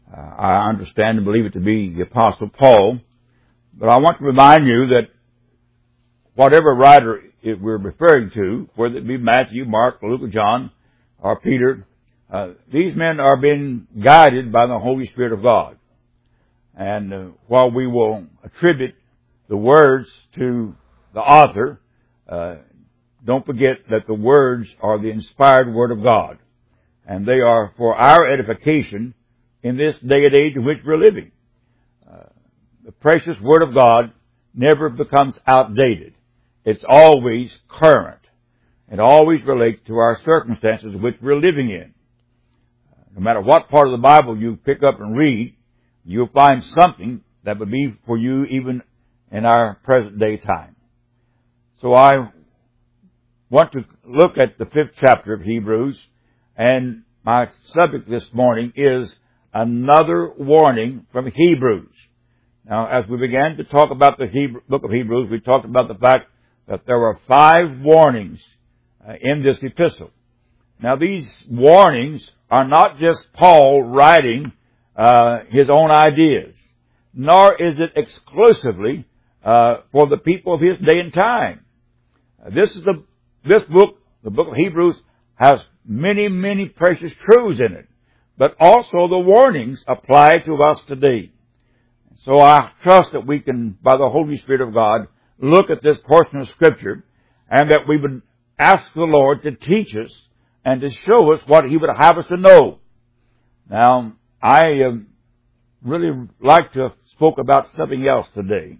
I understand and believe it to be the Apostle Paul. But I want to remind you that whatever writer we're referring to, whether it be Matthew, Mark, Luke, or John, or Peter, these men are being guided by the Holy Spirit of God. And while we will attribute the words to the author, don't forget that the words are the inspired Word of God. And they are for our edification in this day and age in which we're living. The precious Word of God never becomes outdated. It's always current. It always relates to our circumstances which we're living in. No matter what part of the Bible you pick up and read, you'll find something that would be for you even in our present day time. So I want to look at the 5th chapter of Hebrews, and my subject this morning is another warning from Hebrews. Now, as we began to talk about the book of Hebrews, we talked about the fact that there were 5 warnings in this epistle. Now, these warnings are not just Paul writing his own ideas, nor is it exclusively for the people of his day and time. This book, the book of Hebrews, has many, many precious truths in it, but also the warnings apply to us today. So I trust that we can, by the Holy Spirit of God, look at this portion of Scripture, and that we would ask the Lord to teach us and to show us what He would have us to know. Now, I really like to have spoke about something else today.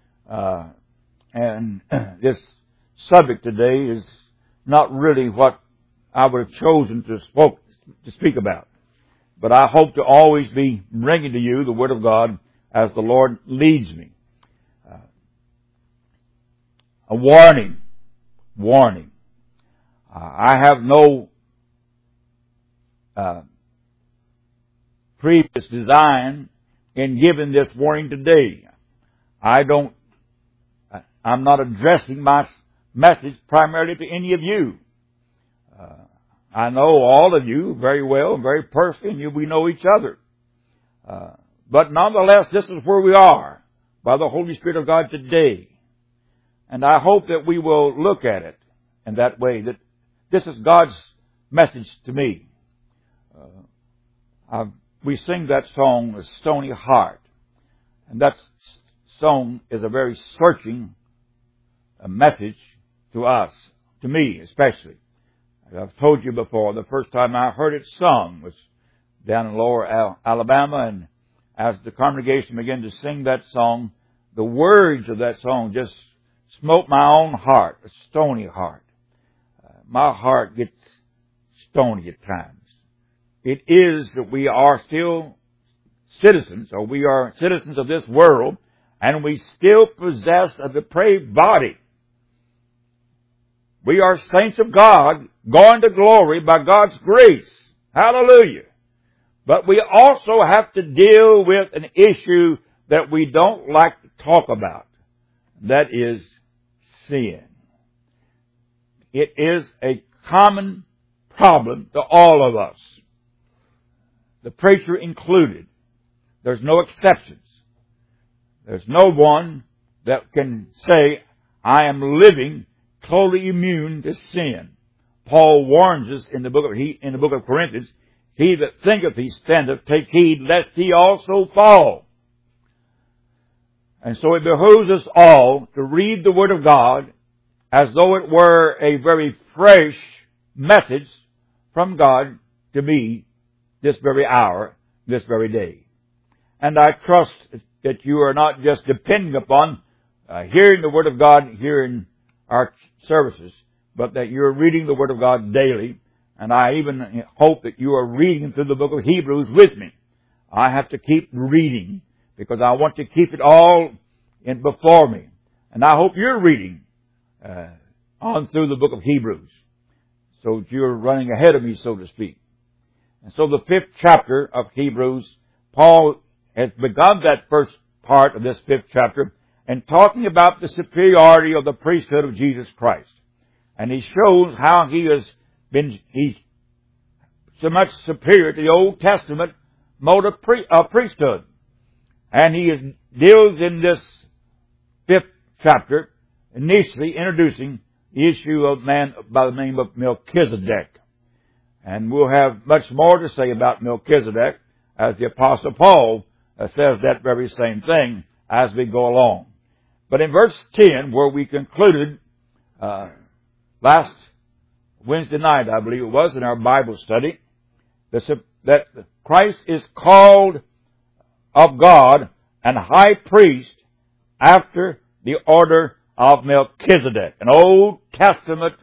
And this subject today is not really what I would have chosen to speak about. But I hope to always be bringing to you the Word of God as the Lord leads me. A warning. I have no previous design in giving this warning today. I'm not addressing my message primarily to any of you. I know all of you very well, very personally, and we know each other. But nonetheless, this is where we are by the Holy Spirit of God today. And I hope that we will look at it in that way, that this is God's message to me. We sing that song, "A Stony Heart." And that song is a very searching message to us, to me especially. As I've told you before, the first time I heard it sung was down in Lower Alabama, and as the congregation began to sing that song, the words of that song just smote my own heart, a stony heart. My heart gets stony at times. It is that we are still citizens, or we are citizens of this world, and we still possess a depraved body. We are saints of God, going to glory by God's grace. Hallelujah. But we also have to deal with an issue that we don't like to talk about. That is sin. It is a common problem to all of us, the preacher included. There's no exceptions. There's no one that can say, I am living totally immune to sin. Paul warns us in the book of Corinthians, he that thinketh he standeth, take heed lest he also fall. And so it behooves us all to read the Word of God as though it were a very fresh message from God to me this very hour, this very day. And I trust that you are not just depending upon hearing the Word of God here in our services, but that you're reading the Word of God daily. And I even hope that you are reading through the book of Hebrews with me. I have to keep reading because I want to keep it all in before me. And I hope you're reading on through the book of Hebrews, so that you're running ahead of me, so to speak. And so the 5th chapter of Hebrews, Paul has begun that first part of this 5th chapter and talking about the superiority of the priesthood of Jesus Christ. And he shows how he's so much superior to the Old Testament mode of priesthood. And he deals in this 5th chapter, initially introducing the issue of man by the name of Melchizedek. And we'll have much more to say about Melchizedek as the Apostle Paul says that very same thing as we go along. But in verse 10, where we concluded last Wednesday night, I believe it was, in our Bible study, that Christ is called of God and high priest after the order of Melchizedek, an Old Testament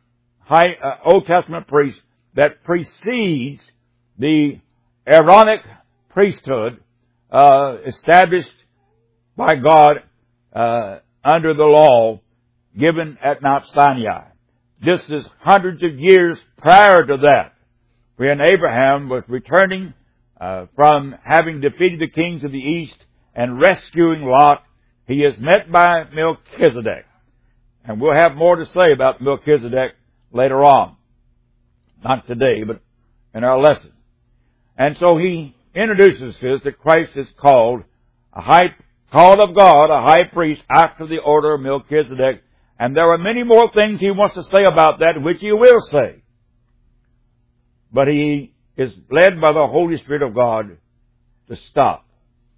priest that precedes the Aaronic priesthood established by God under the law given at Mount Sinai. This is hundreds of years prior to that, when Abraham was returning from having defeated the kings of the east and rescuing Lot. He is met by Melchizedek. And we'll have more to say about Melchizedek later on. Not today, but in our lesson. And so he introduces us that Christ is called of God, a high priest after the order of Melchizedek. And there are many more things he wants to say about that, which he will say. But he is led by the Holy Spirit of God to stop.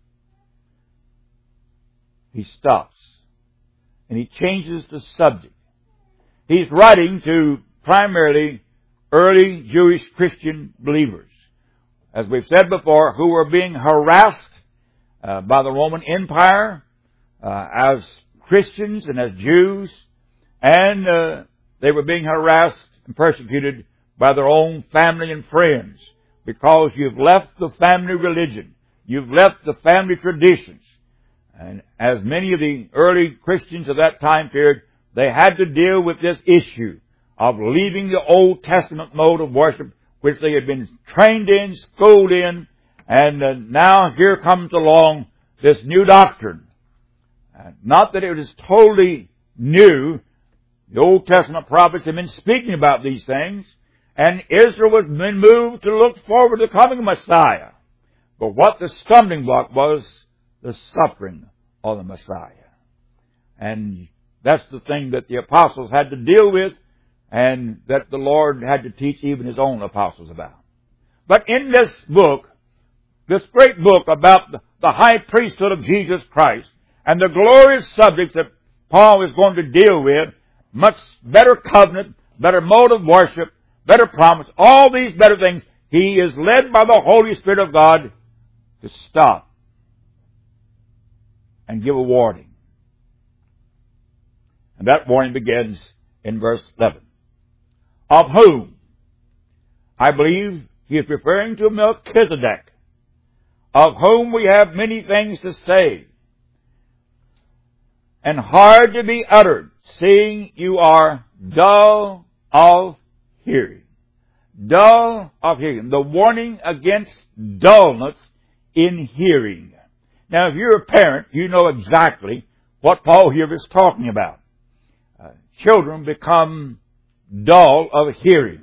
He stops. And he changes the subject. He's writing to primarily early Jewish Christian believers, as we've said before, who were being harassed by the Roman Empire as Christians and as Jews, and they were being harassed and persecuted by their own family and friends because you've left the family religion, you've left the family traditions. And as many of the early Christians of that time period, they had to deal with this issue of leaving the Old Testament mode of worship, which they had been trained in, schooled in, and now here comes along this new doctrine. Not that it is totally new. The Old Testament prophets have been speaking about these things, and Israel was been moved to look forward to the coming Messiah. But what the stumbling block was, the suffering of the Messiah. And that's the thing that the apostles had to deal with, and that the Lord had to teach even His own apostles about. But in this book, this great book about the high priesthood of Jesus Christ, and the glorious subjects that Paul is going to deal with, much better covenant, better mode of worship, better promise, all these better things, he is led by the Holy Spirit of God to stop and give a warning. And that warning begins in verse 11. Of whom? I believe he is referring to Melchizedek, of whom we have many things to say, and hard to be uttered, seeing you are dull of hearing. Dull of hearing. The warning against dullness in hearing. Now, if you're a parent, you know exactly what Paul here is talking about. Children become dull of hearing.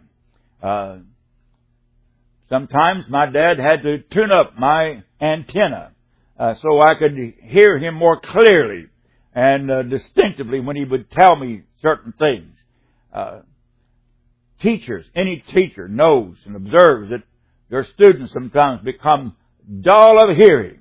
Sometimes my dad had to tune up my antenna so I could hear him more clearly and distinctively when he would tell me certain things. Teachers, any teacher knows and observes that their students sometimes become dull of hearing.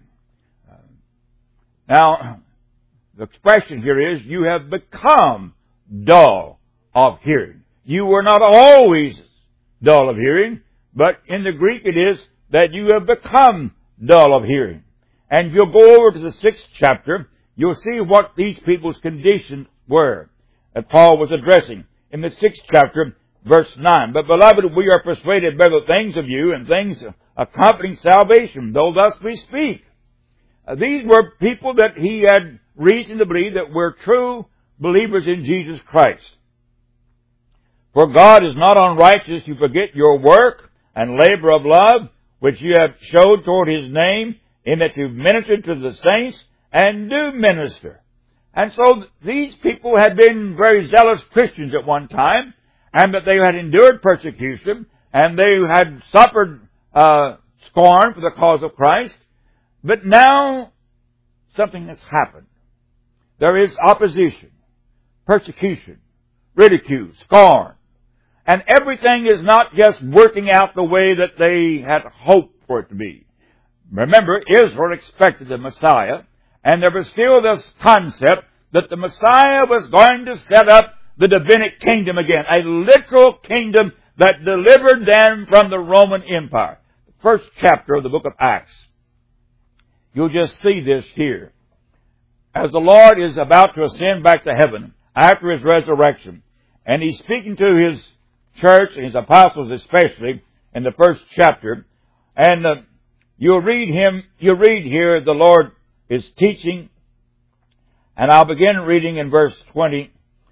Now, the expression here is, you have become dull of hearing. You were not always dull of hearing, but in the Greek it is that you have become dull of hearing. And if you'll go over to the 6th chapter, you'll see what these people's conditions were that Paul was addressing. In the 6th chapter, verse 9, But beloved, we are persuaded better things of you and things accompanying salvation, though thus we speak. These were people that he had reason to believe that were true believers in Jesus Christ. For God is not unrighteous to forget your work and labor of love, which you have showed toward His name, in that you've ministered to the saints and do minister. And so these people had been very zealous Christians at one time, and that they had endured persecution, and they had suffered scorn for the cause of Christ. But now something has happened. There is opposition, persecution, ridicule, scorn. And everything is not just working out the way that they had hoped for it to be. Remember, Israel expected the Messiah, and there was still this concept that the Messiah was going to set up the Davidic kingdom again, a literal kingdom that delivered them from the Roman Empire. The first chapter of the book of Acts. You'll just see this here. As the Lord is about to ascend back to heaven after His resurrection, and He's speaking to His church and His apostles especially in the first chapter, and you read here the Lord is teaching, and I'll begin reading in verse 3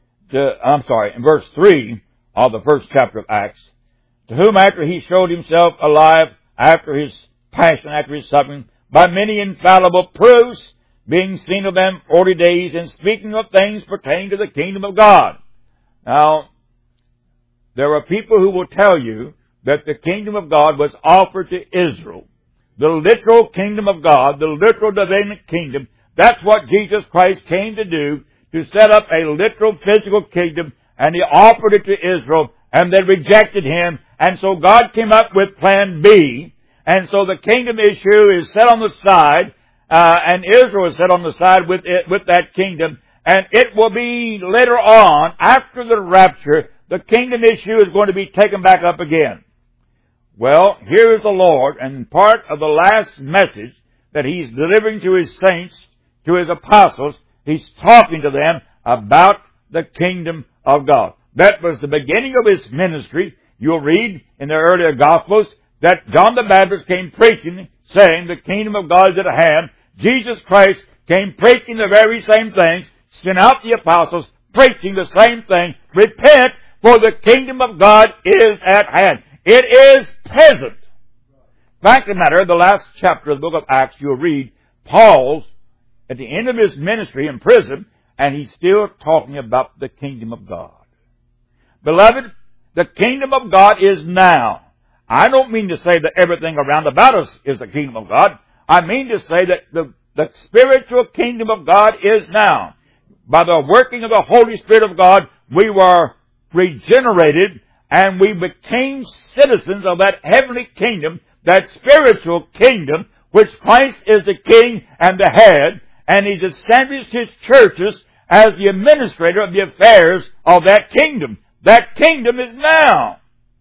of the first chapter of Acts. To whom after He showed Himself alive after His passion, after His suffering, by many infallible proofs, being seen of them 40 days, and speaking of things pertaining to the kingdom of God. Now, there are people who will tell you that the kingdom of God was offered to Israel. The literal kingdom of God, the literal Davidic kingdom, that's what Jesus Christ came to do, to set up a literal physical kingdom, and He offered it to Israel, and they rejected Him, and so God came up with plan B, and so the kingdom issue is set on the side, and Israel is set on the side with that kingdom, and it will be later on, after the rapture, the kingdom issue is going to be taken back up again. Well, here is the Lord, and part of the last message that He's delivering to His saints, to His apostles, He's talking to them about the kingdom of God. That was the beginning of His ministry. You'll read in the earlier Gospels that John the Baptist came preaching, saying the kingdom of God is at hand. Jesus Christ came preaching the very same things, sent out the apostles, preaching the same thing. Repent, for the kingdom of God is at hand. It is present. Fact of the matter, the last chapter of the book of Acts, you'll read Paul's at the end of his ministry in prison, and he's still talking about the kingdom of God. Beloved, the kingdom of God is now. I don't mean to say that everything around about us is the kingdom of God. I mean to say that the spiritual kingdom of God is now. By the working of the Holy Spirit of God, we were regenerated, and we became citizens of that heavenly kingdom, that spiritual kingdom, which Christ is the king and the head, and He's established His churches as the administrator of the affairs of that kingdom. That kingdom is now.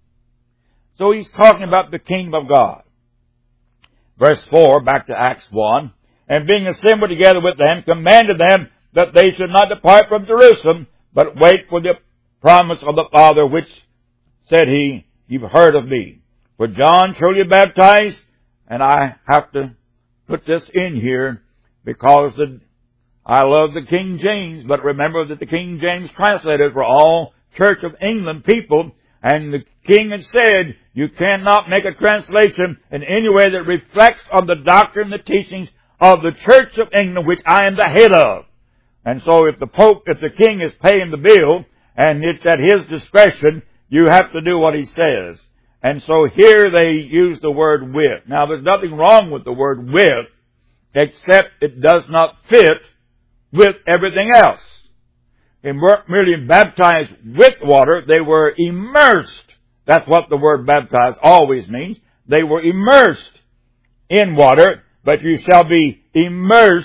So He's talking about the kingdom of God. Verse 4, back to Acts 1, and being assembled together with them, commanded them that they should not depart from Jerusalem, but wait for the promise of the Father, which, said He, you've heard of me. For John truly baptized, and I have to put this in here because I love the King James, but remember that the King James translators were all Church of England people, and the king had said, you cannot make a translation in any way that reflects on the doctrine and the teachings of the Church of England, which I am the head of. And so if the king is paying the bill, and it's at his discretion, you have to do what he says. And so here they use the word with. Now there's nothing wrong with the word with, except it does not fit with everything else. They weren't merely baptized with water, they were immersed. That's what the word baptized always means. They were immersed in water, but you shall be immersed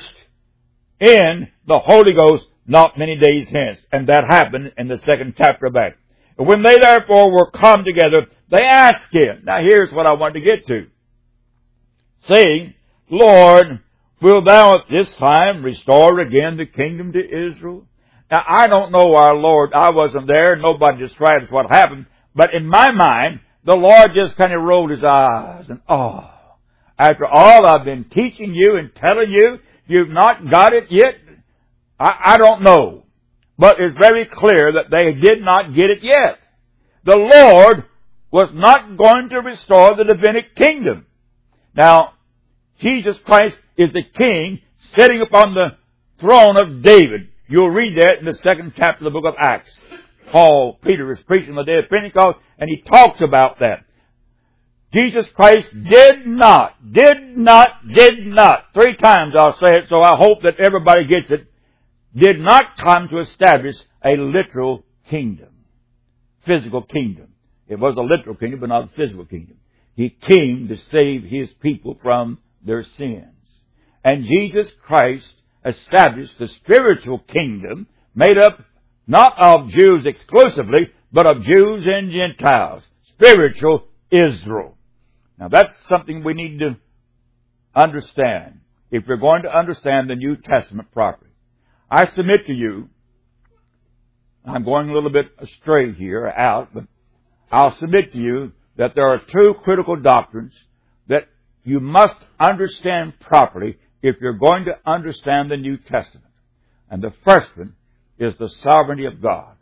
in the Holy Ghost not many days hence. And that happened in the second chapter of Acts. And when they therefore were come together, they asked Him. Now here's what I want to get to. Saying, Lord, wilt Thou at this time restore again the kingdom to Israel? Now I don't know our Lord. I wasn't there. Nobody describes what happened. But in my mind, the Lord just kind of rolled His eyes and, after all I've been teaching you and telling you, you've not got it yet? I don't know. But it's very clear that they did not get it yet. The Lord was not going to restore the Davidic kingdom. Now, Jesus Christ is the King sitting upon the throne of David. You'll read that in the second chapter of the book of Acts. Peter is preaching on the day of Pentecost, and he talks about that. Jesus Christ did not, 3 times I'll say it, so I hope that everybody gets it, did not come to establish a literal kingdom. Physical kingdom. It was a literal kingdom, but not a physical kingdom. He came to save His people from their sins. And Jesus Christ established the spiritual kingdom made up not of Jews exclusively, but of Jews and Gentiles. Spiritual Israel. Now that's something we need to understand if we're going to understand the New Testament properly. I submit to you, I'm going a little bit astray here, but I'll submit to you that there are 2 critical doctrines that you must understand properly if you're going to understand the New Testament. And the first one is the sovereignty of God.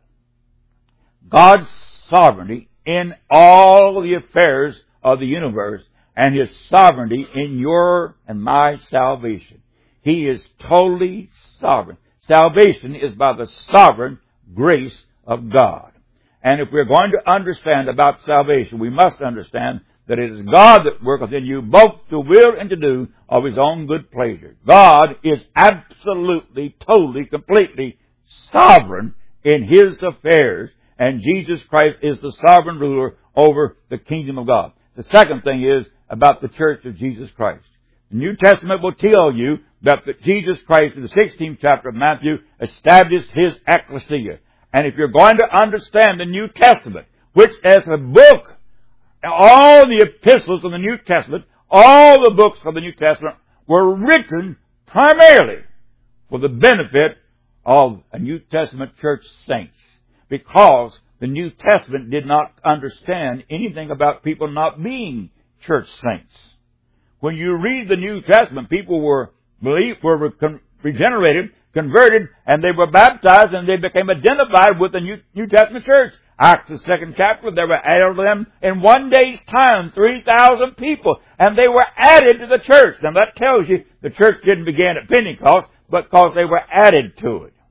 God's sovereignty in all the affairs of the universe and His sovereignty in your and my salvation. He is totally sovereign. Salvation is by the sovereign grace of God. And if we're going to understand about salvation, we must understand that it is God that worketh in you both to will and to do of His own good pleasure. God is absolutely, totally, completely sovereign in His affairs, and Jesus Christ is the sovereign ruler over the kingdom of God. The second thing is about the church of Jesus Christ. The New Testament will tell you that Jesus Christ, in the 16th chapter of Matthew, established His ecclesia. And if you're going to understand the New Testament, which as a book, all the epistles of the New Testament, all the books of the New Testament were written primarily for the benefit of a New Testament church saints, because the New Testament did not understand anything about people not being church saints. When you read the New Testament, people were regenerated, converted, and they were baptized, and they became identified with the New Testament church. Acts, the 2nd chapter, there were added to them in one day's time, 3,000 people, and they were added to the church. Now that tells you the church didn't begin at Pentecost, but because they were added to it.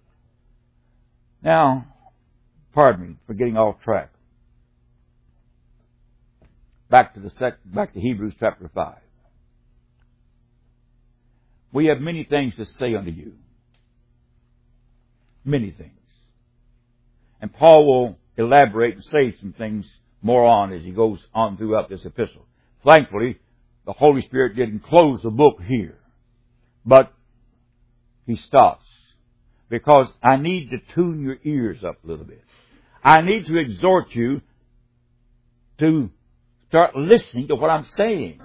Now, pardon me for getting off track. Back to Hebrews chapter 5. We have many things to say unto you. Many things. And Paul will elaborate and say some things more on as he goes on throughout this epistle. Thankfully, the Holy Spirit didn't close the book here, but He stops, because I need to tune your ears up a little bit. I need to exhort you to start listening to what I'm saying.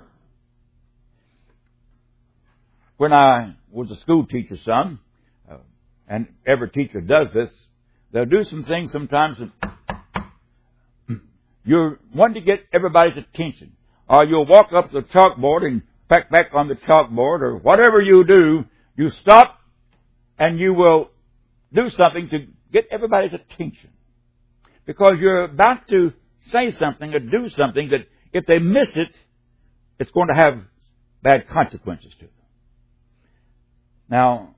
When I was a school teacher's son, and every teacher does this, they'll do some things sometimes that you want to get everybody's attention. Or you'll walk up to the chalkboard and peck back on the chalkboard, or whatever you do, you stop and you will do something to get everybody's attention. Because you're about to say something or do something that if they miss it, it's going to have bad consequences to them. Now,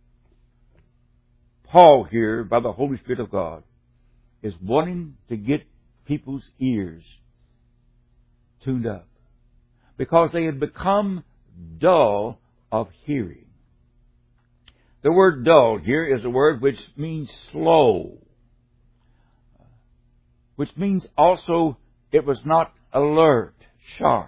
Paul here, by the Holy Spirit of God, is wanting to get people's ears tuned up, because they had become dull of hearing. The word dull here is a word which means slow, which means also it was not alert, sharp.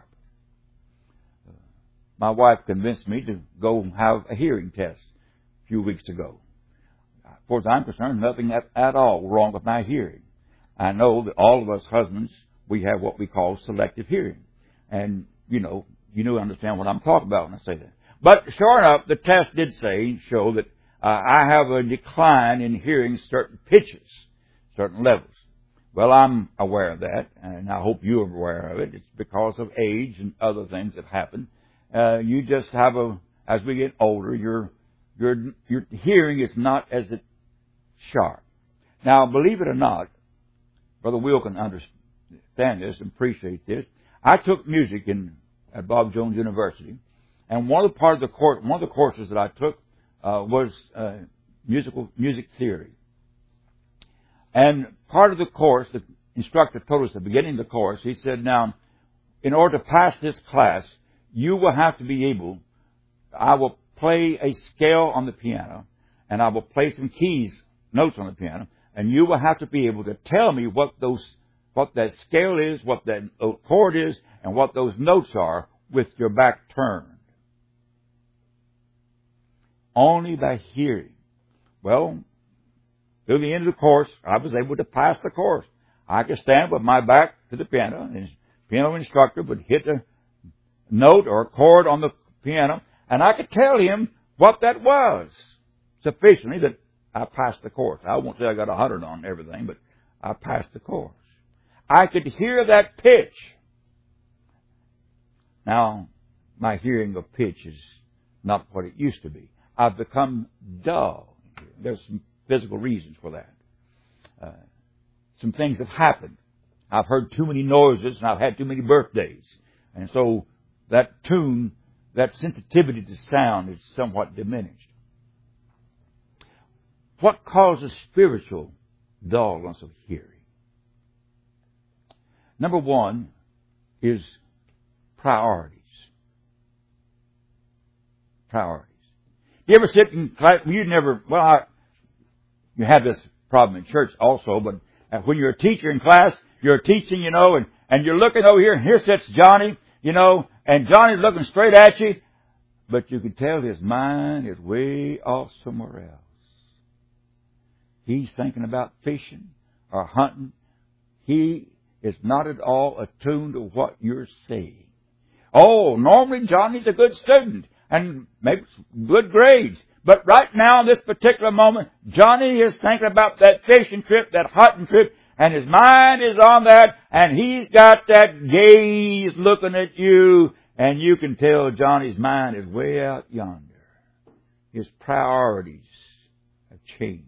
My wife convinced me to go have a hearing test a few weeks ago. As far as I'm concerned, nothing at all wrong with my hearing. I know that all of us husbands, we have what we call selective hearing. And, you understand what I'm talking about when I say that. But sure enough, the test did show that I have a decline in hearing certain pitches, certain levels. Well, I'm aware of that, and I hope you're aware of it. It's because of age and other things that happen. You just have as we get older, your hearing is not as sharp. Now, believe it or not, Brother Will can understand this and appreciate this. I took music at Bob Jones University, and one of the courses that I took was music theory. And part of the course, the instructor told us at the beginning of the course, he said, now, in order to pass this class, you will have to be able, I will play a scale on the piano, and I will play some keys, notes on the piano, and you will have to be able to tell me what that scale is, what that chord is, and what those notes are with your back turned. Only by hearing. Well, through the end of the course, I was able to pass the course. I could stand with my back to the piano, and the piano instructor would hit a note or a chord on the piano, and I could tell him what that was sufficiently that I passed the course. I won't say I got 100 on everything, but I passed the course. I could hear that pitch. Now, my hearing of pitch is not what it used to be. I've become dull. There's some physical reasons for that. Some things have happened. I've heard too many noises, and I've had too many birthdays. And so that tune, that sensitivity to sound is somewhat diminished. What causes spiritual dullness of hearing? Number one is priorities. Priorities. You ever sit in class? You have this problem in church also, but when you're a teacher in class, you're teaching, and you're looking over here, and here sits Johnny, and Johnny's looking straight at you, but you can tell his mind is way off somewhere else. He's thinking about fishing or hunting. He is not at all attuned to what you're saying. Oh, normally Johnny's a good student and makes good grades. But right now, in this particular moment, Johnny is thinking about that fishing trip, that hunting trip, and his mind is on that, and he's got that gaze looking at you, and you can tell Johnny's mind is way out yonder. His priorities have changed.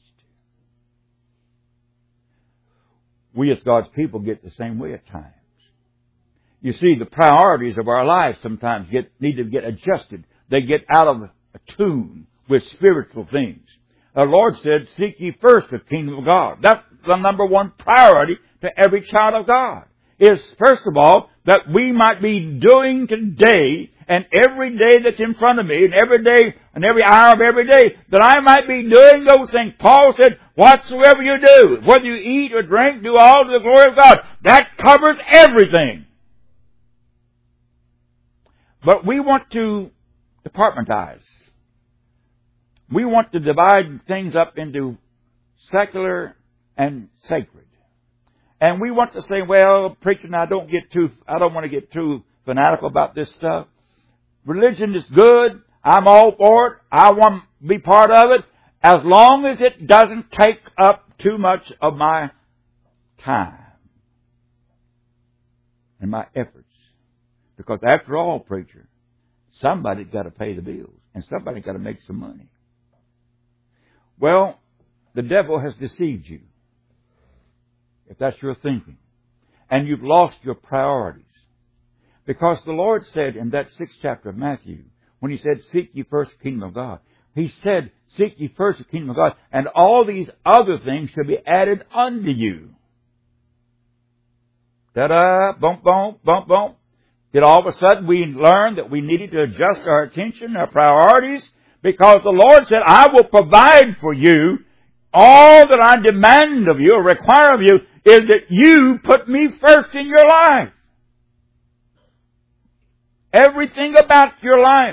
We as God's people get the same way at times. You see, the priorities of our lives sometimes need to get adjusted. They get out of tune with spiritual things. The Lord said, seek ye first the kingdom of God. That's the number one priority to every child of God. Is, first of all, that we might be doing today and every day that's in front of me and every day and every hour of every day, that I might be doing those things. Paul said, whatsoever you do, whether you eat or drink, do all to the glory of God. That covers everything. But we want to departmentize. We want to divide things up into secular and sacred. And we want to say, well, preacher, now I don't want to get too fanatical about this stuff. Religion is good. I'm all for it. I want to be part of it, as long as it doesn't take up too much of my time and my efforts. Because after all, preacher, somebody's got to pay the bills and somebody's got to make some money. Well, the devil has deceived you, if that's your thinking. And you've lost your priorities. Because the Lord said in that 6th chapter of Matthew, when He said, seek ye first the kingdom of God, He said, seek ye first the kingdom of God, and all these other things shall be added unto you. Ta-da, bump, bump, bump, bump. Then all of a sudden we learned that we needed to adjust our attention, our priorities, because the Lord said, I will provide for you. All that I demand of you or require of you is that you put me first in your life. Everything about your life.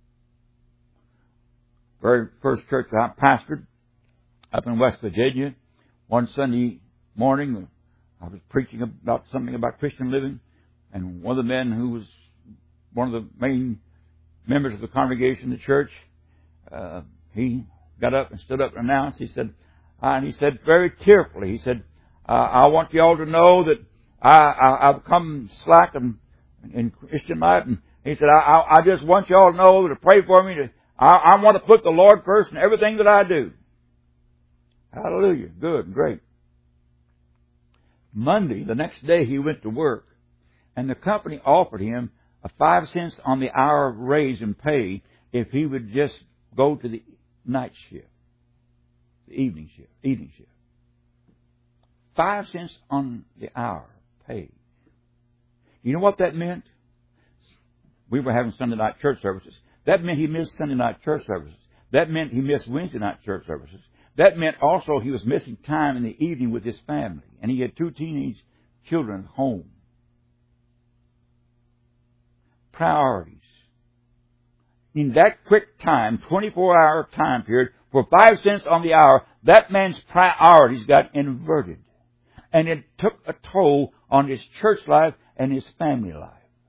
Very first church I pastored up in West Virginia, one Sunday morning, I was preaching about something about Christian living, and one of the men who was one of the main members of the congregation of the church, he got up and stood up and announced. He said very tearfully, he said, I want you all to know that I've come slack in Christian life. And he said, I just want you all to know to pray for me. I want to put the Lord first in everything that I do. Hallelujah. Good, great. Monday, the next day, he went to work, and the company offered him a 5 cents on the hour raise in pay if he would just go to the night shift, the evening shift. 5 cents on the hour paid. You know what that meant? We were having Sunday night church services. That meant he missed Sunday night church services. That meant he missed Wednesday night church services. That meant also he was missing time in the evening with his family. And he had 2 teenage children at home. Priorities. In that quick time, 24-hour time period, for 5 cents on the hour, that man's priorities got inverted. And it took a toll on his church life and his family life.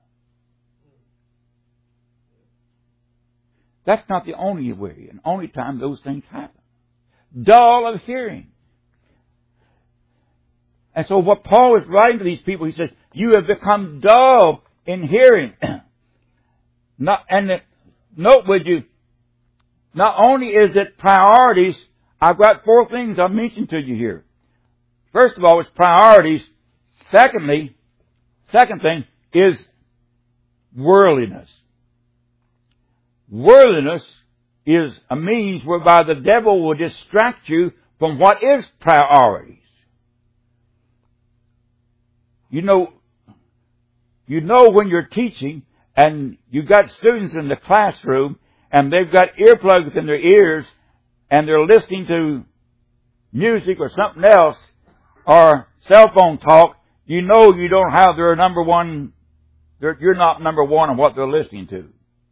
That's not the only way and only time those things happen. Dull of hearing. And so what Paul is writing to these people, he says, you have become dull in hearing. Note with you, not only is it priorities, I've got 4 things I'll mention to you here. First of all, it's priorities. Second thing is worldliness. Worldliness is a means whereby the devil will distract you from what is priorities. You know when you're teaching and you've got students in the classroom and they've got earplugs in their ears and they're listening to music or something else or cell phone talk, you know you don't have their number one, you're not number one on what they're listening to.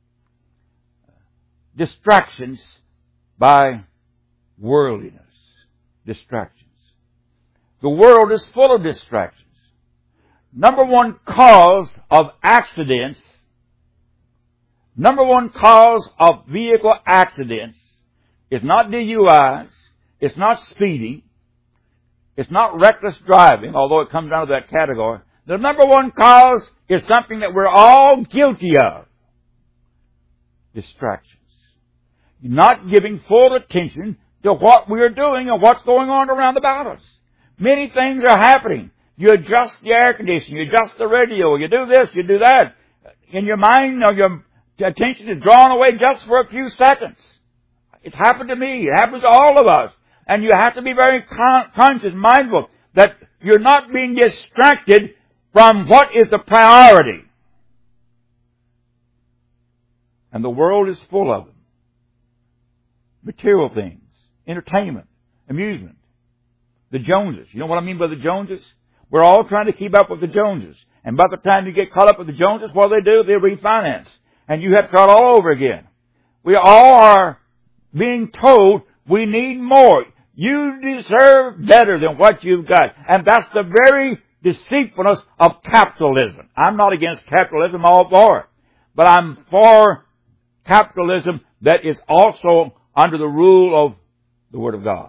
Distractions by worldliness. Distractions. The world is full of distractions. Number one cause of accidents, number one cause of vehicle accidents is not DUIs, it's not speeding, it's not reckless driving, although it comes down to that category. The number one cause is something that we're all guilty of. Distractions. Not giving full attention to what we're doing and what's going on around about us. Many things are happening. You adjust the air conditioning, you adjust the radio, you do this, you do that. In your mind, your attention is drawn away just for a few seconds. It's happened to me. It happens to all of us. And you have to be very conscious, mindful, that you're not being distracted from what is the priority. And the world is full of them. Material things, entertainment, amusement. The Joneses. You know what I mean by the Joneses? We're all trying to keep up with the Joneses. And by the time you get caught up with the Joneses, what do? They refinance. And you have to start all over again. We all are being told we need more. You deserve better than what you've got. And that's the very deceitfulness of capitalism. I'm not against capitalism, I'm all for it. But I'm for capitalism that is also under the rule of the Word of God.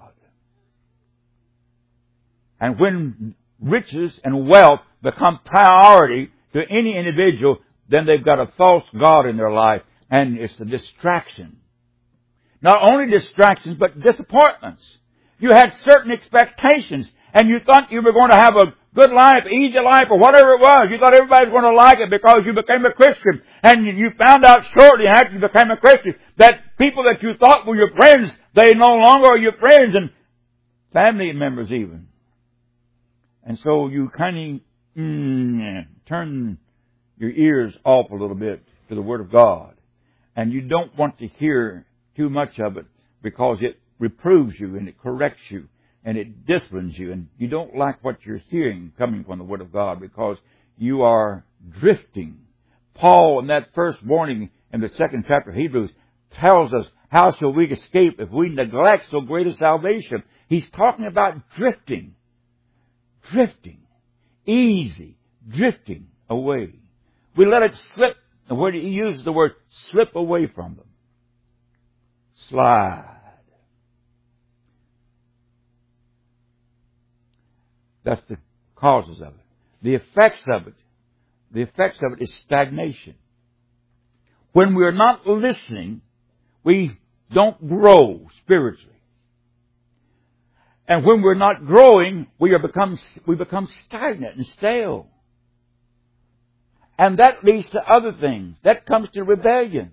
And when riches and wealth become priority to any individual, then they've got a false God in their life, and it's a distraction. Not only distractions, but disappointments. You had certain expectations, and you thought you were going to have a good life, easy life, or whatever it was. You thought everybody was going to like it because you became a Christian. And you found out shortly after you became a Christian that people that you thought were your friends, they no longer are your friends, and family members even. And so you kind of turn your ears off a little bit to the Word of God. And you don't want to hear too much of it because it reproves you and it corrects you and it disciplines you. And you don't like what you're hearing coming from the Word of God because you are drifting. Paul, in that first warning in the 2nd chapter of Hebrews, tells us, how shall we escape if we neglect so great a salvation? He's talking about drifting. Drifting. Easy. Drifting away. We let it slip. And when he uses the word slip away from them. Slide. That's the causes of it. The effects of it is stagnation. When we're not listening, we don't grow spiritually. And when we're not growing, we become stagnant and stale. And that leads to other things. That comes to rebellion.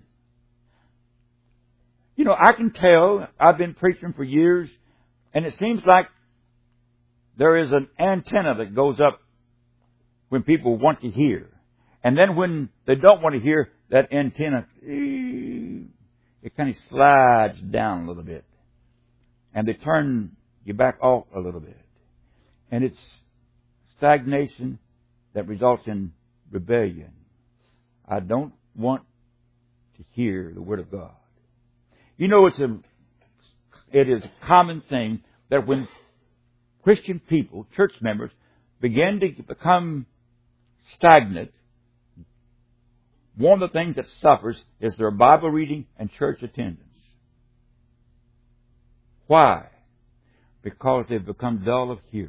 You know, I can tell, I've been preaching for years, and it seems like there is an antenna that goes up when people want to hear. And then when they don't want to hear, that antenna, it kind of slides down a little bit. And they turn you back off a little bit. And it's stagnation that results in rebellion. I don't want to hear the Word of God. You know, it is a common thing that when Christian people, church members, begin to become stagnant, one of the things that suffers is their Bible reading and church attendance. Why? Because they've become dull of hearing.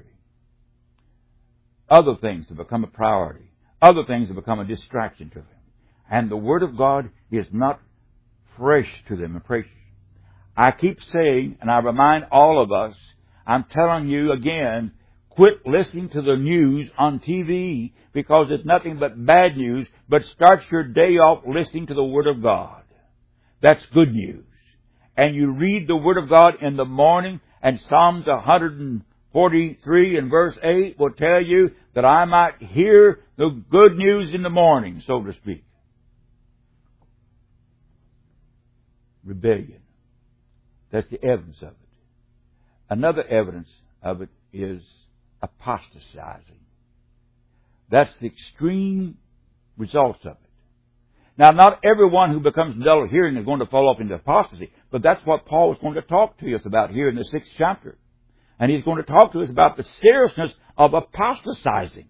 Other things have become a priority. Other things have become a distraction to them. And the Word of God is not fresh to them. I keep saying, and I remind all of us, I'm telling you again, quit listening to the news on TV because it's nothing but bad news, but start your day off listening to the Word of God. That's good news. And you read the Word of God in the morning, and Psalms 143 and verse 8 will tell you that I might hear the good news in the morning, so to speak. Rebellion. That's the evidence of it. Another evidence of it is apostatizing. That's the extreme results of it. Now, not everyone who becomes dull of hearing is going to fall off into apostasy, but that's what Paul is going to talk to us about here in the 6th chapter. And he's going to talk to us about the seriousness of apostatizing.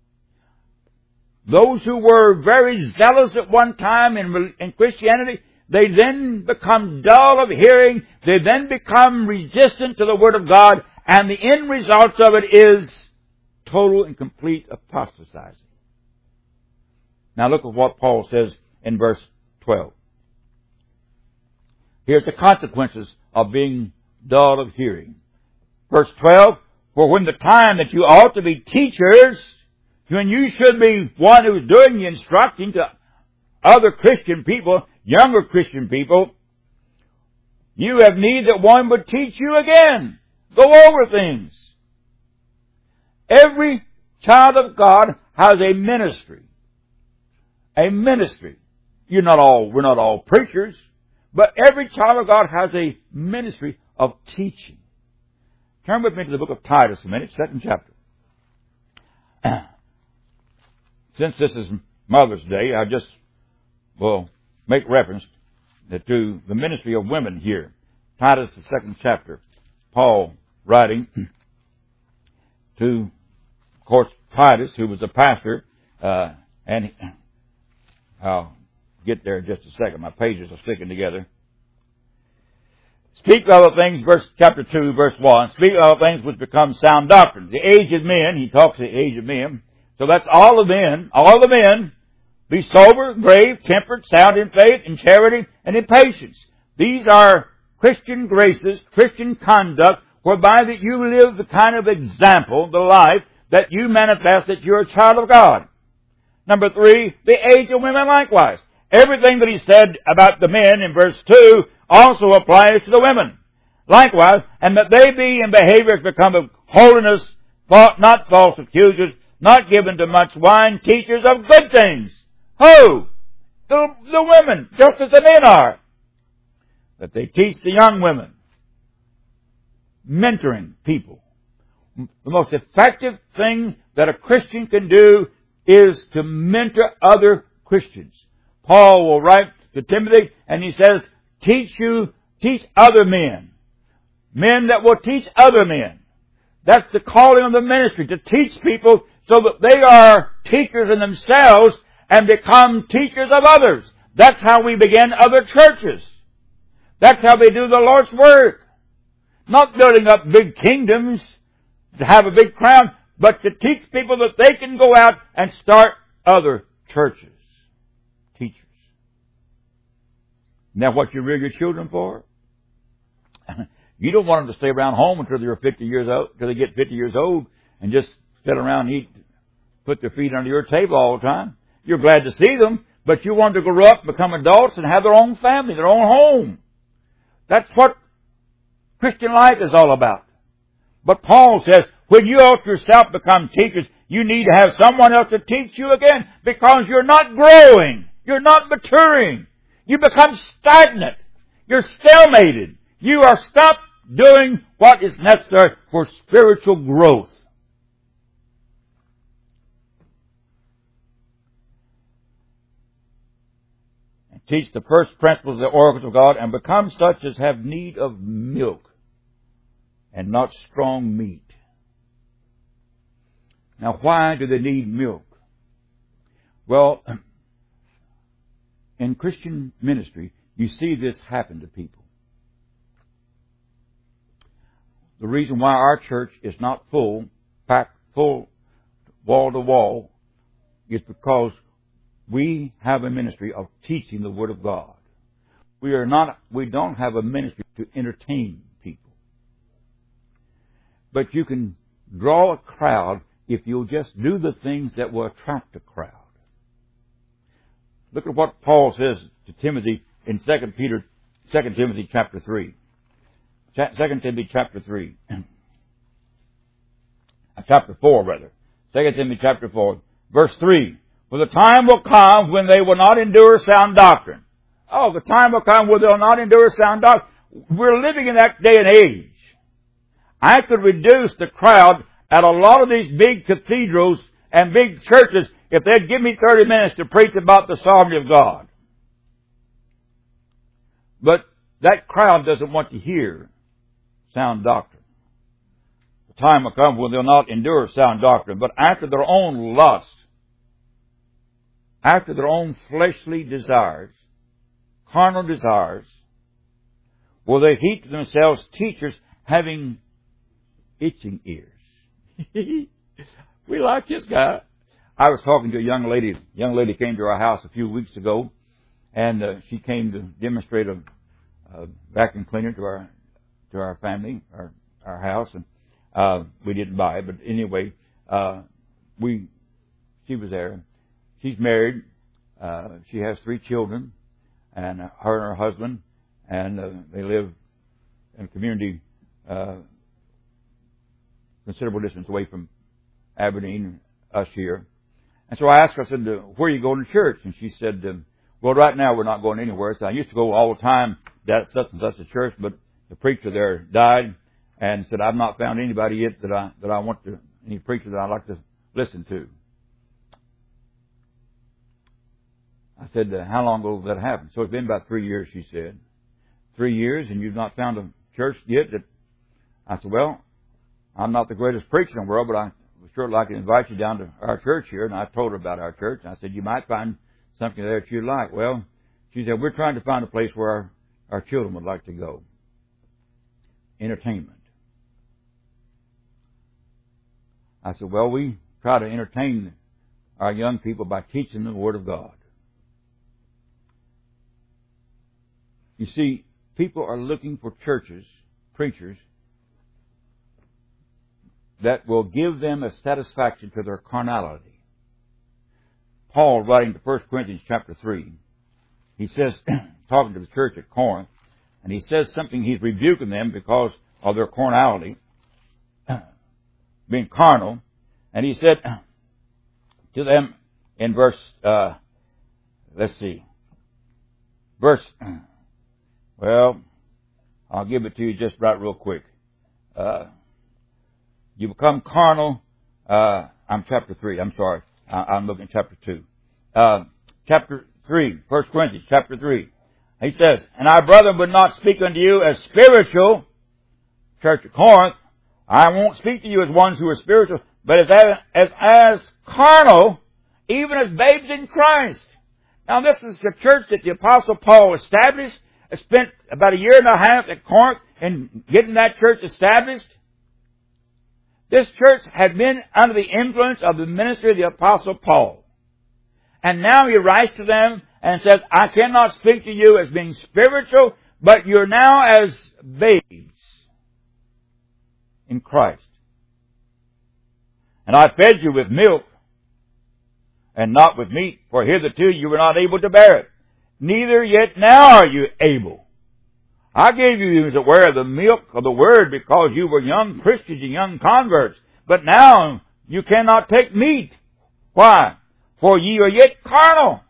Those who were very zealous at one time in Christianity, they then become dull of hearing. They then become resistant to the Word of God. And the end result of it is total and complete apostatizing. Now look at what Paul says in verse 12. Here's the consequences of being dull of hearing. Verse 12, for when the time that you ought to be teachers, when you should be one who's doing the instructing to other Christian people, younger Christian people, you have need that one would teach you again. Go over things. Every child of God has a ministry. A ministry. We're not all preachers, but every child of God has a ministry of teaching. Turn with me to the book of Titus a minute, 2nd chapter. Since this is Mother's Day, I just will make reference to the ministry of women here. Titus, the 2nd chapter. Paul writing to, of course, Titus, who was a pastor, and I'll get there in just a second. My pages are sticking together. Speak of the things, chapter 2, verse 1. Speak of things which become sound doctrine. The aged men, he talks to the aged men. So that's all the men. Be sober, grave, temperate, sound in faith, in charity, and in patience. These are Christian graces, Christian conduct, whereby that you live the kind of example, the life, that you manifest that you're a child of God. Number 3, the age of women likewise. Everything that he said about the men in verse 2 also applies to the women. Likewise, and that they be in behavior become of holiness, not false accusers, not given to much wine, teachers of good things. Who? The women, just as the men are. That they teach the young women. Mentoring people. The most effective thing that a Christian can do is to mentor other Christians. Paul will write to Timothy and he says, teach other men. Men that will teach other men. That's the calling of the ministry, to teach people so that they are teachers in themselves and become teachers of others. That's how we begin other churches. That's how they do the Lord's work. Not building up big kingdoms to have a big crown, but to teach people that they can go out and start other churches. Teachers. Isn't that what you rear your children for? You don't want them to stay around home until they're 50 years old, until they get 50 years old and just sit around and eat, put their feet under your table all the time. You're glad to see them, but you want them to grow up, become adults, and have their own family, their own home. That's what Christian life is all about. But Paul says, when you ought yourself become teachers, You need to have someone else to teach you again because you're not growing. You're not maturing. You become stagnant. You're stalemated. You are stopped doing what is necessary for spiritual growth. And teach the first principles of the oracles of God and become such as have need of milk and not strong meat. Now, why do they need milk? Well, in Christian ministry, you see this happen to people. The reason why our church is not full, packed full, wall to wall, is because we have a ministry of teaching the Word of God. We don't have a ministry to entertain people. But you can draw a crowd if you'll just do the things that will attract a crowd. Look at what Paul says to Timothy in 2 Timothy chapter 3. 2 Timothy chapter 3. Chapter 4, rather. 2 Timothy chapter 4. Verse 3. For the time will come when they will not endure sound doctrine. Oh, the time will come when they will not endure sound doctrine. We're living in that day and age. I could reduce the crowd at a lot of these big cathedrals and big churches if they'd give me 30 minutes to preach about the sovereignty of God. But that crowd doesn't want to hear sound doctrine. The time will come when they'll not endure sound doctrine, but after their own lust, after their own fleshly desires, carnal desires, will they heap to themselves teachers having itching ears. We like this guy. I was talking to a young lady. A young lady came to our house a few weeks ago, and she came to demonstrate a vacuum cleaner to our family, our house, and we didn't buy it, but anyway, she was there. She's married. She has 3 children, and her and her husband, and they live in a community considerable distance away from Aberdeen, us here. And so I asked her, I said, where are you going to church? And she said, well, right now we're not going anywhere. So I used to go all the time to such and such a church, but the preacher there died, and said, I've not found anybody yet that I want to, any preacher that I'd like to listen to. I said, how long ago did that happen? So it's been about 3 years, she said. 3 years, and you've not found a church yet? I said, well, I'm not the greatest preacher in the world, but I would sure like to invite you down to our church here. And I told her about our church. And I said, you might find something there that you'd like. Well, she said, we're trying to find a place where our children would like to go. Entertainment. I said, well, we try to entertain our young people by teaching them the Word of God. You see, people are looking for churches, preachers, that will give them a satisfaction to their carnality. Paul, writing to 1 Corinthians chapter 3, he says, talking to the church at Corinth, and he says something, he's rebuking them because of their carnality, being carnal, and he said to them in verse, well, I'll give it to you just right real quick. You become carnal. I'm chapter 3. I'm sorry. I'm looking at chapter 2. Chapter 3, 1 Corinthians chapter 3. He says, and our brethren would not speak unto you as spiritual, church of Corinth. I won't speak to you as ones who are spiritual, but as carnal, even as babes in Christ. Now this is the church that the Apostle Paul established. Spent about 1.5 years at Corinth in getting that church established. This church had been under the influence of the ministry of the Apostle Paul. And now he writes to them and says, I cannot speak to you as being spiritual, but you're now as babes in Christ. And I fed you with milk and not with meat, for hitherto you were not able to bear it. Neither yet now are you able. I gave you, as it were, the milk of the Word because you were young Christians and young converts. But now You cannot take meat. Why? For ye are yet carnal.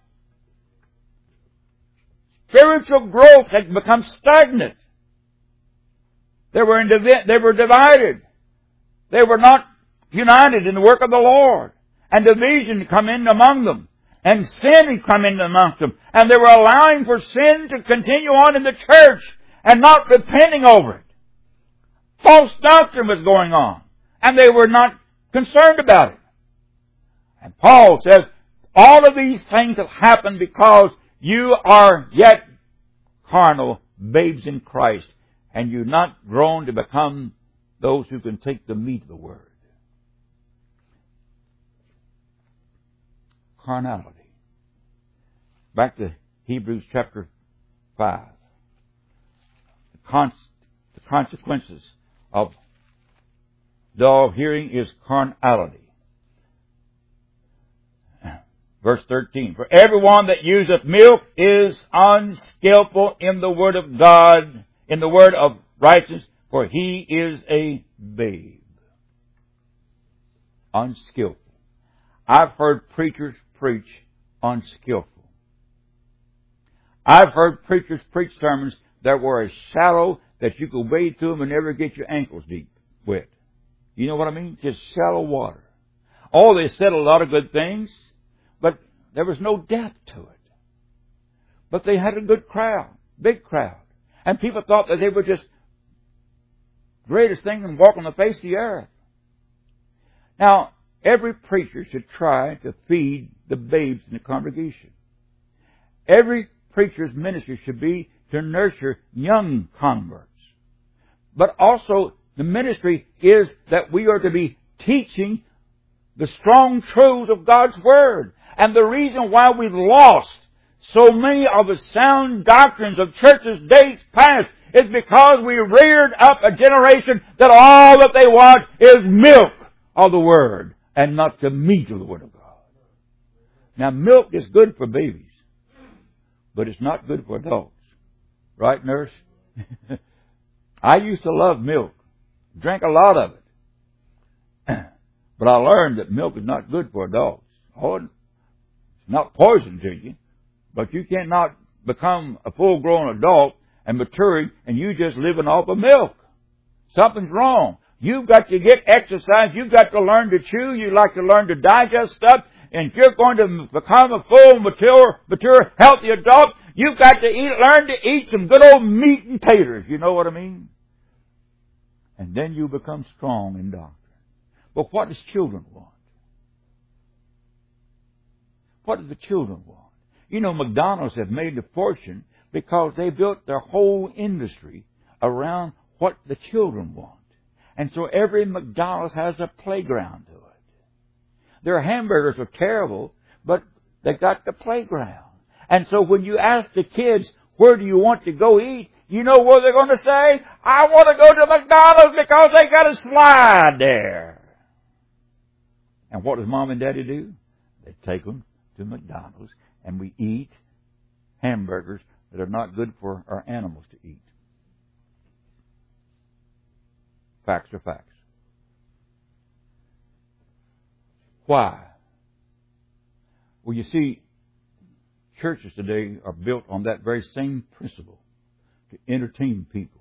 Spiritual growth had become stagnant. They were divided. They were not united in the work of the Lord. And division come in among them. And sin had come in amongst them. And they were allowing for sin to continue on in the church and not repenting over it. False doctrine was going on. And they were not concerned about it. And Paul says, all of these things have happened because you are yet carnal, babes in Christ, and you're not grown to become those who can take the meat of the Word. Carnality. Back to Hebrews chapter 5. The consequences of dull hearing is carnality. Verse 13, for everyone that useth milk is unskillful in the word of God, in the word of righteousness, for he is a babe. Unskillful. I've heard preachers preach unskillful. I've heard preachers preach sermons that were as shallow that you could wade through them and never get your ankles deep wet. You know what I mean? Just shallow water. Oh, they said a lot of good things, but there was no depth to it. But they had a good crowd, big crowd. And people thought that they were just greatest thing in walking the face of the earth. Now, every preacher should try to feed the babes in the congregation. Every preacher's ministry should be to nurture young converts. But also, the ministry is that we are to be teaching the strong truths of God's Word. And the reason why we've lost so many of the sound doctrines of churches days past is because we reared up a generation that all that they want is milk of the Word and not the meat of the Word of God. Now, milk is good for babies, but it's not good for adults. Right, nurse? I used to love milk. Drank a lot of it. But I learned that milk is not good for adults. Oh, it's not poison to you, but you cannot become a full-grown adult and maturing and you just living off of milk. Something's wrong. You've got to get exercise. You've got to learn to chew. You like to learn to digest stuff. And if you're going to become a full, mature, healthy adult, you've got to learn to eat some good old meat and taters. You know what I mean? And then you become strong in doctrine. But what does children want? What do the children want? You know, McDonald's have made a fortune because they built their whole industry around what the children want. And so every McDonald's has a playground to it. Their hamburgers are terrible, but they got the playground. And so when you ask the kids, where do you want to go eat? You know what they're going to say? I want to go to McDonald's because they got a slide there. And what does Mom and Daddy do? They take them to McDonald's and we eat hamburgers that are not good for our animals to eat. Facts are facts. Why? Well, you see, churches today are built on that very same principle, to entertain people.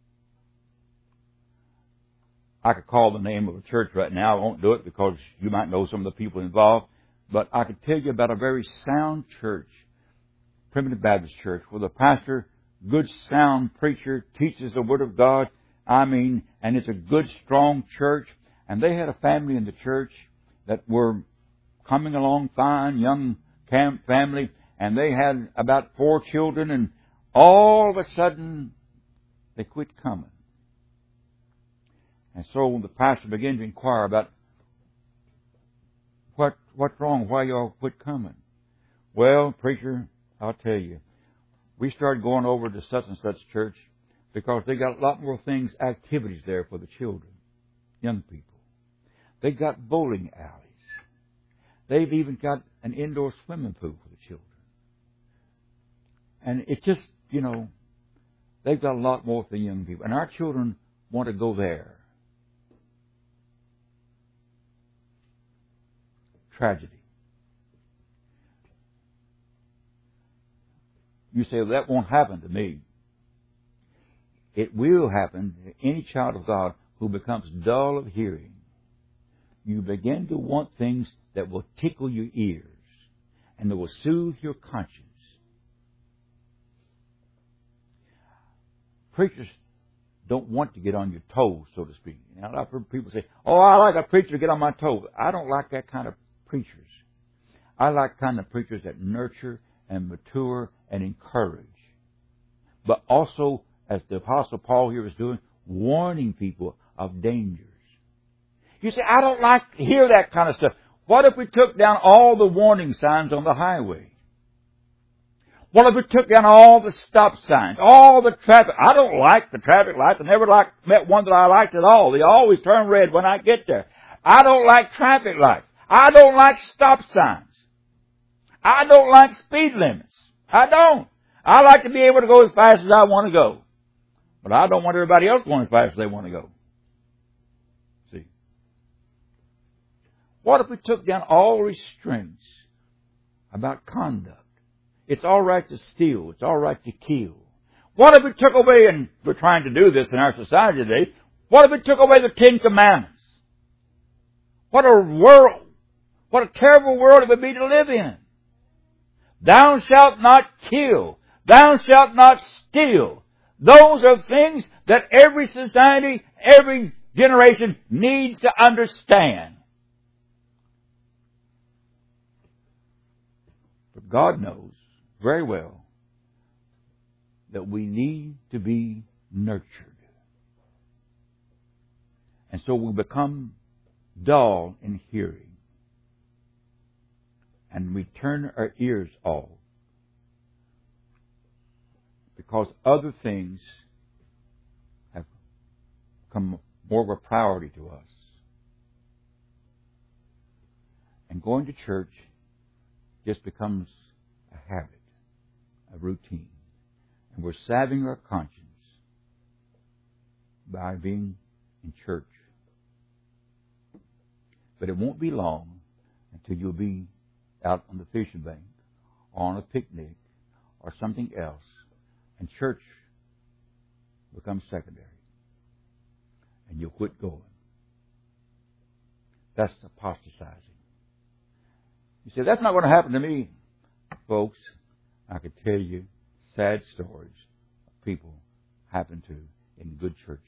I could call the name of a church right now. I won't do it because you might know some of the people involved. But I could tell you about a very sound church, Primitive Baptist Church, where the pastor, good sound preacher, teaches the Word of God. And it's a good, strong church. And they had a family in the church that were coming along fine, young camp family. And they had about 4 children. And all of a sudden, they quit coming. And so the pastor began to inquire about what's wrong, why y'all quit coming. Well, preacher, I'll tell you, we started going over to such and such church because they got a lot more things, activities there for the children, young people. They got bowling alleys. They've even got an indoor swimming pool for the children. And it's just, they've got a lot more for the young people. And our children want to go there. tragedy. You say, well, that won't happen to me. It will happen to any child of God who becomes dull of hearing. You begin to want things that will tickle your ears and that will soothe your conscience. Preachers don't want to get on your toes, so to speak. Now, I've heard people say, oh, I like a preacher to get on my toes. I don't like that kind of preachers. I like kind of preachers that nurture and mature and encourage. But also, as the Apostle Paul here is doing, warning people of dangers. You say, I don't like to hear that kind of stuff. What if we took down all the warning signs on the highway? What if we took down all the stop signs, all the traffic? I don't like the traffic lights. I never met one that I liked at all. They always turn red when I get there. I don't like traffic lights. I don't like stop signs. I don't like speed limits. I don't. I like to be able to go as fast as I want to go. But I don't want everybody else going as fast as they want to go. See? What if we took down all restraints about conduct? It's all right to steal. It's all right to kill. What if we took away, and we're trying to do this in our society today, what if we took away the Ten Commandments? What a world, what a terrible world it would be to live in. Thou shalt not kill. Thou shalt not steal. Those are things that every society, every generation needs to understand. But God knows very well that we need to be nurtured. And so we become dull in hearing. And we turn our ears off because other things have become more of a priority to us. And going to church just becomes a habit, a routine. And we're salving our conscience by being in church. But it won't be long until you'll be out on the fishing bank, or on a picnic, or something else, and church becomes secondary. And you'll quit going. That's apostatizing. You say, that's not going to happen to me. Folks, I could tell you sad stories of people happen to in good churches.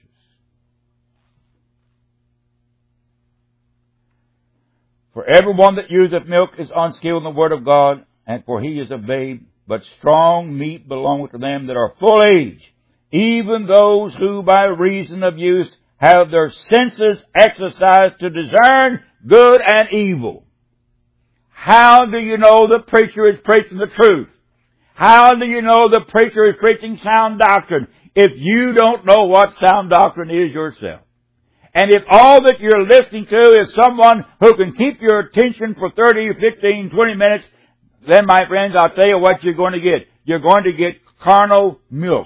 For everyone that useth milk is unskilled in the word of God, and for he is a babe. But strong meat belongeth to them that are full age, even those who by reason of use have their senses exercised to discern good and evil. How do you know the preacher is preaching the truth? How do you know the preacher is preaching sound doctrine if you don't know what sound doctrine is yourself? And if all that you're listening to is someone who can keep your attention for 30, 15, 20 minutes, then, my friends, I'll tell you what you're going to get. You're going to get carnal milk.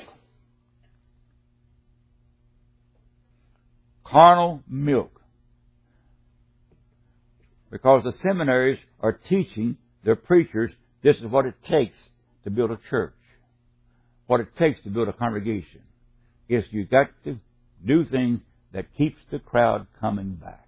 Carnal milk. Because the seminaries are teaching their preachers this is what it takes to build a church. What it takes to build a congregation. Is you've got to do things that keeps the crowd coming back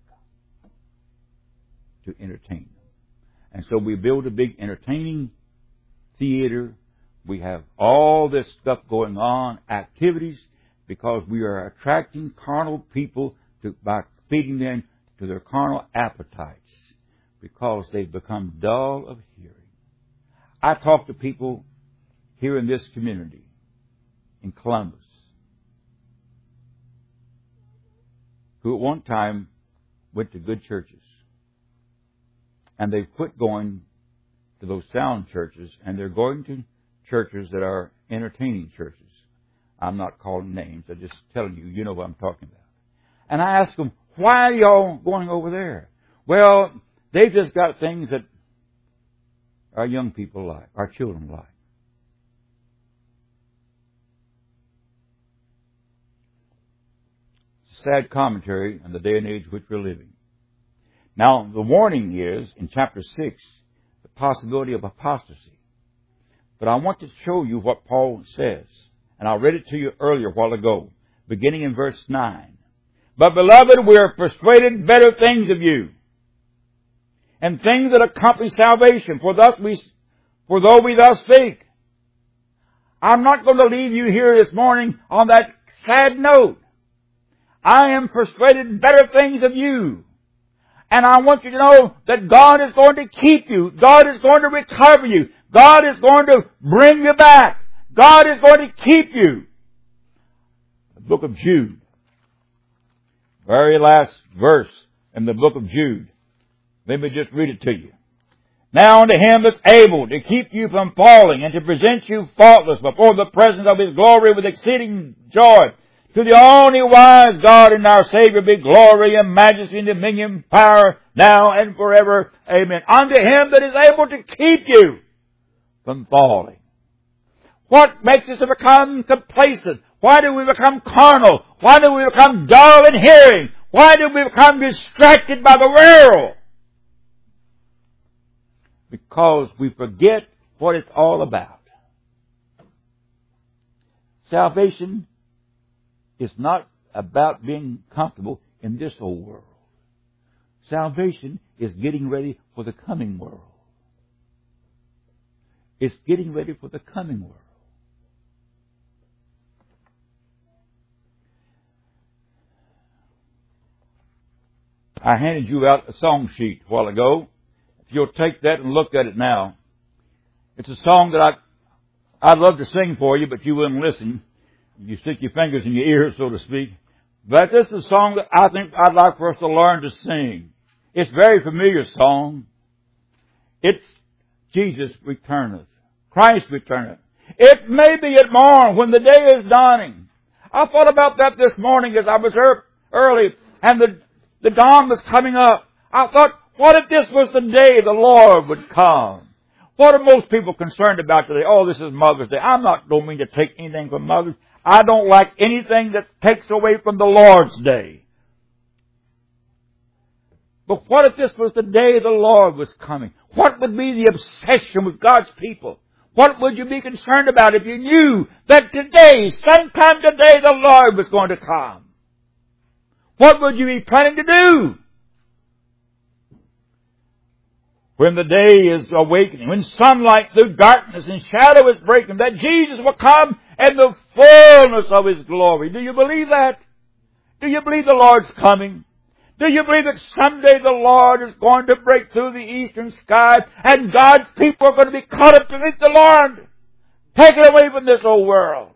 to entertain them. And so we build a big entertaining theater. We have all this stuff going on, activities, because we are attracting carnal people by feeding them to their carnal appetites, because they've become dull of hearing. I talk to people here in this community, in Columbus, who at one time went to good churches. And they've quit going to those sound churches, and they're going to churches that are entertaining churches. I'm not calling names. I'm just telling you, you know what I'm talking about. And I ask them, why are y'all going over there? Well, they've just got things that our young people like, our children like. It's a sad commentary on the day and age which we're living. Now, the warning is, in chapter 6, the possibility of apostasy. But I want to show you what Paul says. And I read it to you earlier a while ago, beginning in verse 9. But, beloved, we are persuaded better things of you, and things that accomplish salvation, for though we thus speak. I'm not going to leave you here this morning on that sad note. I am persuaded better things of you. And I want you to know that God is going to keep you. God is going to recover you. God is going to bring you back. God is going to keep you. The book of Jude. Very last verse in the book of Jude. Let me just read it to you. Now unto Him that's able to keep you from falling and to present you faultless before the presence of His glory with exceeding joy. To the only wise God and our Savior be glory and majesty and dominion, power, now and forever. Amen. Unto Him that is able to keep you from falling. What makes us to become complacent? Why do we become carnal? Why do we become dull in hearing? Why do we become distracted by the world? Because we forget what it's all about. Salvation is not about being comfortable in this old world. Salvation is getting ready for the coming world. It's getting ready for the coming world. I handed you out a song sheet a while ago. If you'll take that and look at it now. It's a song that I'd love to sing for you, but you wouldn't listen. You stick your fingers in your ears, so to speak. But this is a song that I think I'd like for us to learn to sing. It's a very familiar song. It's Jesus returneth. Christ returneth. It may be at morn when the day is dawning. I thought about that this morning as I was early and the dawn was coming up. I thought, what if this was the day the Lord would come? What are most people concerned about today? Oh, this is Mother's Day. Don't mean to take anything from Mother's. I don't like anything that takes away from the Lord's Day. But what if this was the day the Lord was coming? What would be the obsession with God's people? What would you be concerned about if you knew that today, sometime today, the Lord was going to come? What would you be planning to do? When the day is awakening, when sunlight through darkness and shadow is breaking, that Jesus will come in the fullness of His glory. Do you believe that? Do you believe the Lord's coming? Do you believe that someday the Lord is going to break through the eastern sky and God's people are going to be caught up to meet the Lord? Taken away from this old world.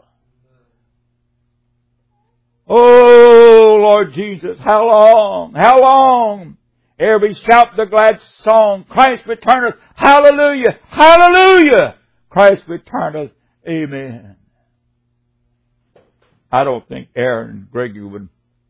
Oh, Lord Jesus, how long? How long? Ere we shout the glad song, Christ returneth. Hallelujah! Hallelujah! Christ returneth. Amen. I don't think Aaron Gregory would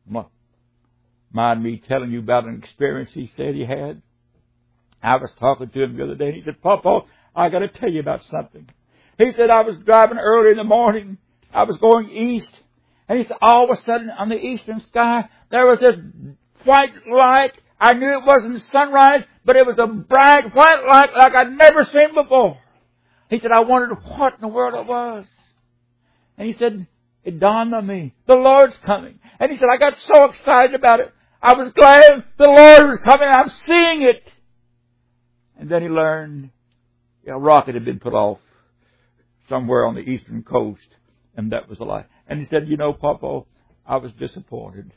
mind me telling you about an experience he said he had. I was talking to him the other day and he said, Papa, I got to tell you about something. He said, I was driving early in the morning. I was going east. And he said, all of a sudden on the eastern sky, there was this white light. I knew it wasn't sunrise, but it was a bright white light like I'd never seen before. He said, I wondered what in the world it was. And he said, it dawned on me. The Lord's coming. And he said, I got so excited about it. I was glad the Lord was coming. I'm seeing it. And then he learned a rocket had been put off somewhere on the eastern coast. And that was a lie. And he said, you know, Papa, I was disappointed.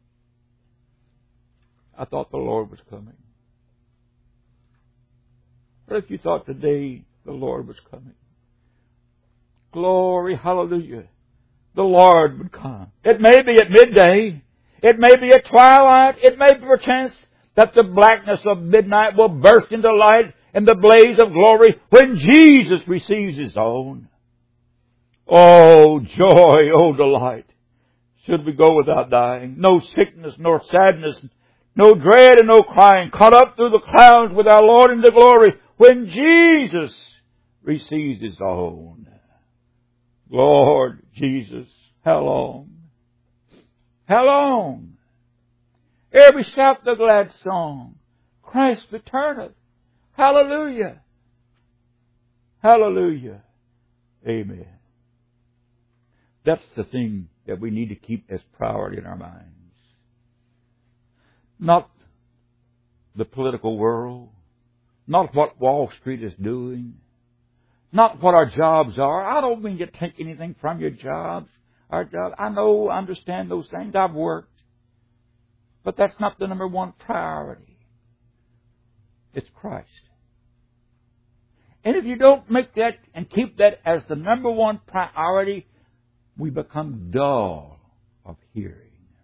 I thought the Lord was coming. What if you thought today the Lord was coming? Glory, hallelujah. The Lord would come. It may be at midday. It may be at twilight. It may be perchance that the blackness of midnight will burst into light in the blaze of glory when Jesus receives His own. Oh, joy, oh, delight. Should we go without dying? No sickness nor sadness, no dread and no crying, caught up through the clouds with our Lord in the glory when Jesus receives His own. Lord Jesus, how long? How long? Ere we shout the glad song, Christ returneth. Hallelujah. Hallelujah. Amen. That's the thing that we need to keep as priority in our minds. Not the political world. Not what Wall Street is doing. Not what our jobs are. I don't mean to take anything from your jobs. Our job. I understand those things. I've worked. But that's not the number one priority. It's Christ. And if you don't make that and keep that as the number one priority, we become dull of hearing.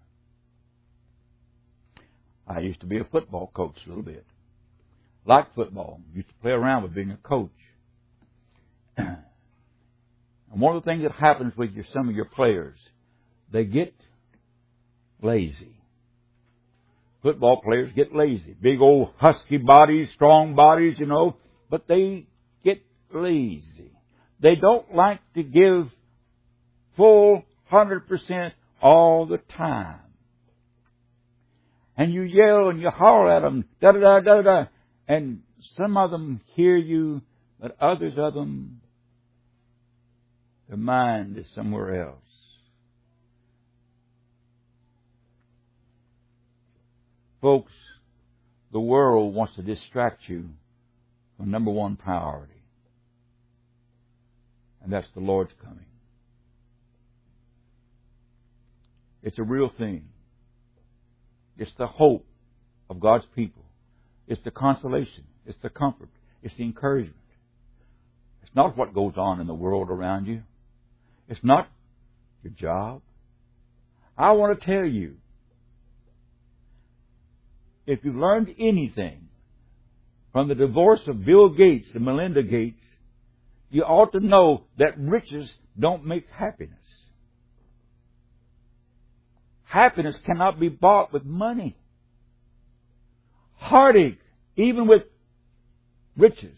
I used to be a football coach a little bit. Liked football. Used to play around with being a coach. And one of the things that happens with some of your players, they get lazy. Football players get lazy. Big old husky bodies, strong bodies, but they get lazy. They don't like to give full 100% all the time. And you yell and you holler at them, da-da-da-da-da. And some of them hear you, but others of them, their mind is somewhere else. Folks, the world wants to distract you from number one priority. And that's the Lord's coming. It's a real thing. It's the hope of God's people. It's the consolation. It's the comfort. It's the encouragement. It's not what goes on in the world around you. It's not your job. I want to tell you, if you learned anything from the divorce of Bill Gates and Melinda Gates, you ought to know that riches don't make happiness. Happiness cannot be bought with money. Heartache, even with riches,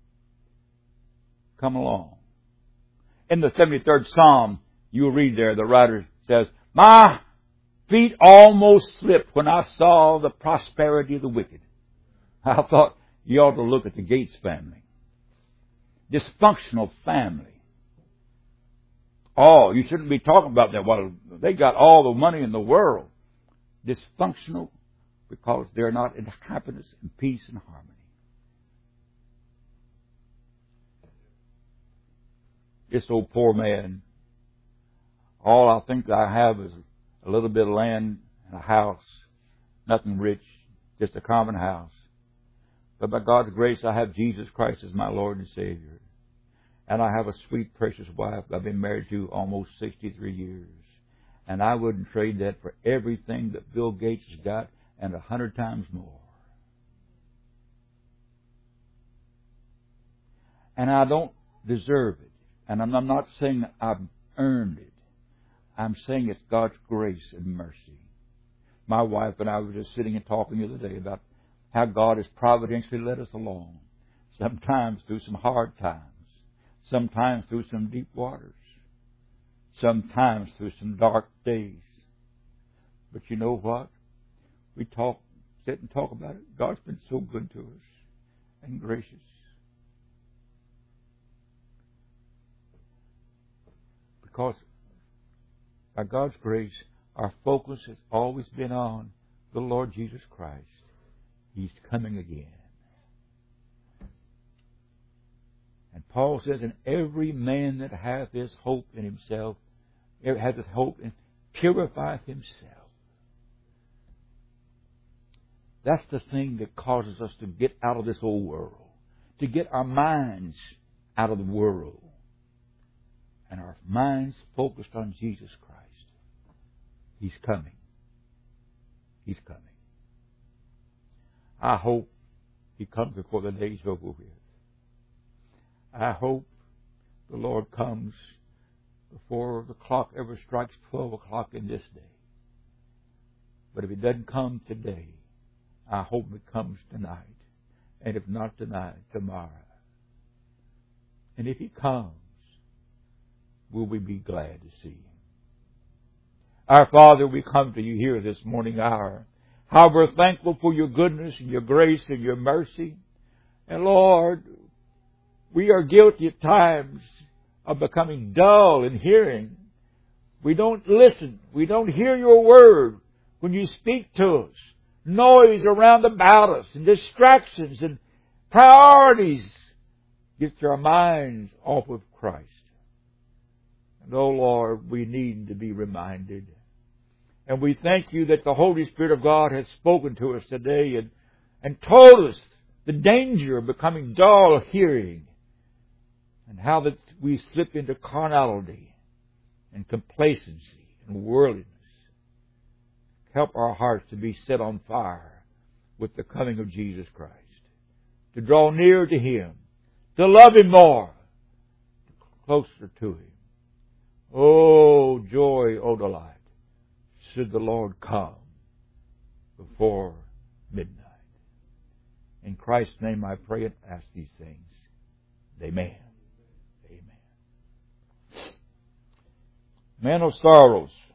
come along. In the 73rd Psalm, you'll read there, the writer says, "My feet almost slipped when I saw the prosperity of the wicked." I thought you ought to look at the Gates family. Dysfunctional family. Oh, you shouldn't be talking about that. Well, they got all the money in the world. Dysfunctional because they're not in happiness and peace and harmony. This old poor man, all I think I have is a little bit of land and a house. Nothing rich, just a common house. But by God's grace, I have Jesus Christ as my Lord and Savior. And I have a sweet, precious wife I've been married to almost 63 years. And I wouldn't trade that for everything that Bill Gates has got and 100 times more. And I don't deserve it. And I'm not saying I've earned it. I'm saying it's God's grace and mercy. My wife and I were just sitting and talking the other day about how God has providentially led us along. Sometimes through some hard times. Sometimes through some deep waters. Sometimes through some dark days. But you know what? We sit and talk about it. God's been so good to us and gracious. Because by God's grace, our focus has always been on the Lord Jesus Christ. He's coming again. And Paul says, "And every man that hath his hope in himself, hath his hope in, purifieth himself." That's the thing that causes us to get out of this old world, to get our minds out of the world, and our minds focused on Jesus Christ. He's coming. He's coming. I hope He comes before the day's over with. I hope the Lord comes before the clock ever strikes 12 o'clock in this day. But if He doesn't come today, I hope it comes tonight. And if not tonight, tomorrow. And if He comes, will we be glad to see Him? Our Father, we come to You here this morning hour, How we're thankful for your goodness and your grace and your mercy. And Lord, we are guilty at times of becoming dull in hearing. We don't listen. We don't hear your word when you speak to us. Noise around about us and distractions and priorities gets our minds off of Christ. And oh Lord, we need to be reminded. And we thank you that the Holy Spirit of God has spoken to us today and told us the danger of becoming dull of hearing and how that we slip into carnality and complacency and worldliness. Help our hearts to be set on fire with the coming of Jesus Christ, to draw near to Him, to love Him more, closer to Him. Oh, joy, oh, delight, should the Lord come before midnight. In Christ's name I pray and ask these things. Amen. Amen. Man of sorrows,